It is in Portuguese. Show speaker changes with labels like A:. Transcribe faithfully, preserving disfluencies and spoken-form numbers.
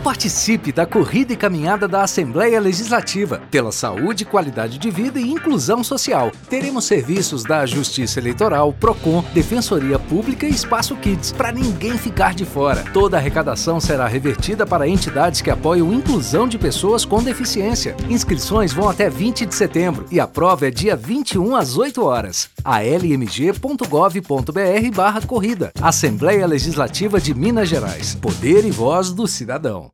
A: Participe da corrida e caminhada da Assembleia Legislativa, pela saúde, qualidade de vida e inclusão social. Teremos serviços da Justiça Eleitoral, Procon, Defensoria Pública e Espaço Kids, para ninguém ficar de fora. Toda a arrecadação será revertida para entidades que apoiam inclusão de pessoas com deficiência. Inscrições vão até vinte de setembro e a prova é dia vinte e um às oito horas. a l m g ponto gov ponto b r barra corrida. Assembleia Legislativa de Minas Gerais. Poder e voz do cidadão.